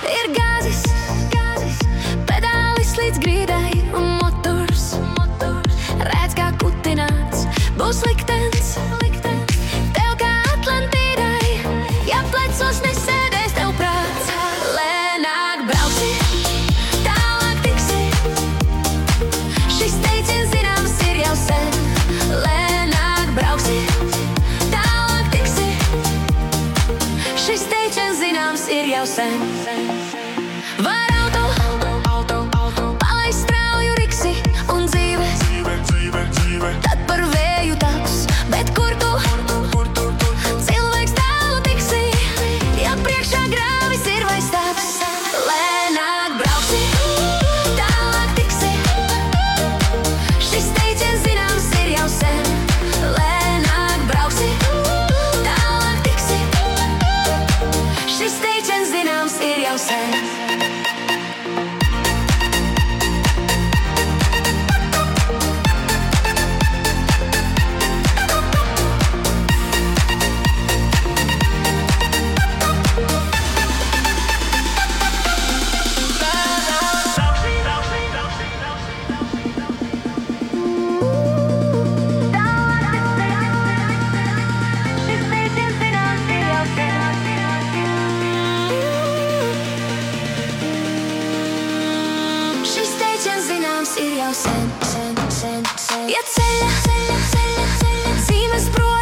Ir gāzis, pedālis līdz grīdai un motors. Redz, kā kutināts, būs liktenis. Tev kā Atlantīdai, ja plecos nesēdēs tev prāts. Lēnāk brauci, tālāk tiksi. Šis teiciens zināms ir jau sen. Lēnāk brauci, tālāk tiksi. Šis teiciens zināms ir jau sen. Var auto, palaist strauju riksi un dzīve. Tad par vēju taks, bet kur tu? Cilvēks tālu tiksi, ja priekšā grāvis ir vai stāvs. Lēnāk brauksi, tālāk tiksi. Šis teiciens zināms ir jau sen. Lēnāk brauksi, tālāk tiksi. Šis teiciens zināms ir jau sen. Šis teiciens zināms ir jau sen. Ja ceļa zīmes prom